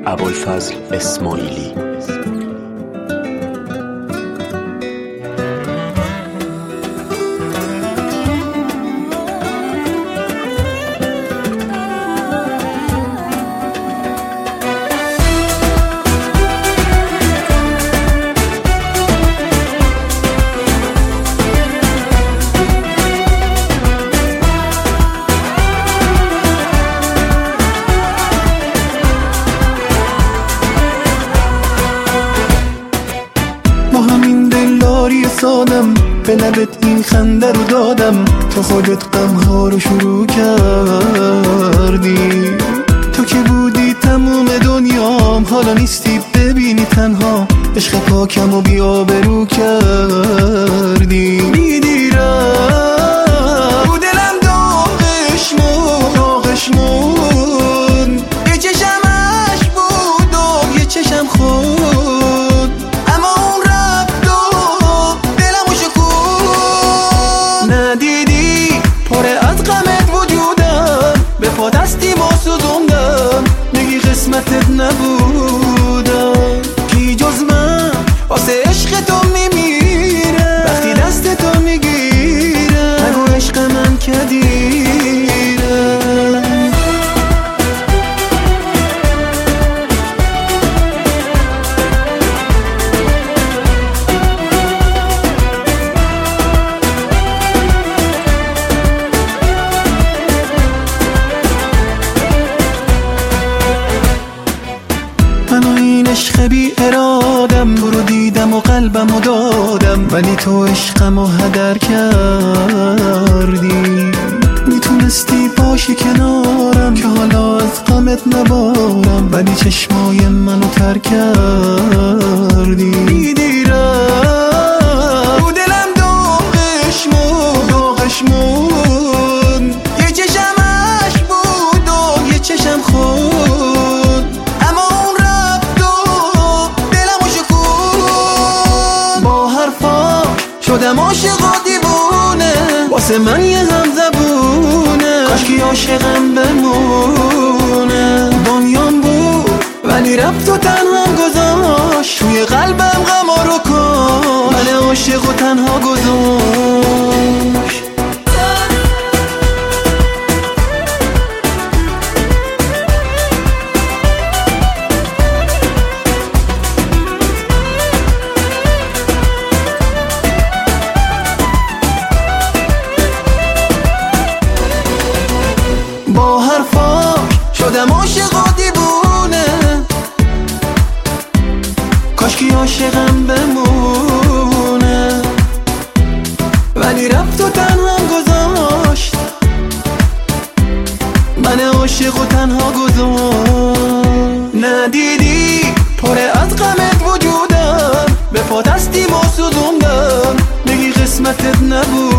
ابوالفضل اسماعیلی. با همین دلداری سادم به لبت این خنده رو دادم، تو خودت غمها رو شروع کردی. تو که بودی تموم دنیام، حالا نیستی ببینی تنها، عشق پاکم و بی‌آبرو کردی. میدیرم رو دلم داغش مون، یه چشمش بود و یه چشم خود، اما اون رفت و دلمو شکون. ندیدی پاره از غمت وجودم، به پا دستیم و سوزوندم، نگی قسمتت نبودم. کی جز من واسه عشق تو میمیره، وقتی دست تو میگیره نگو عشق من که دیره. منو این عشق بی ارادم، تو رو دیدم و قلبم رو دادم، ولی تو عشقم رو هدر کردی. میتونستی باشی کنارم که حالا از غمت نبارم، ولی چشمای منو تر کردی. میدیرم رو دلم داغش مون، یه چشمش بود و یه چشم خود، اما اون رفت و دلمو شکون. با حرفا شدم عاشق و دیوونه، واسه من یه همزبونه، کاشکی عاشقم بمونه. دنیام بود ولی رفت و تنهام گذاشت، توی قلبم غما رو کاشت، من عاشق و تنها گذاشت. با حرفاش شدم عاشق و دیوونه، کاشکی عاشقم بمونه، ولی رفت و تنهام گذاشت، من عاشق و تنها گذاشت. ندیدی پاره از غمت وجودم، به پا دستیم و سوزوندم، بگی قسمتت نبود.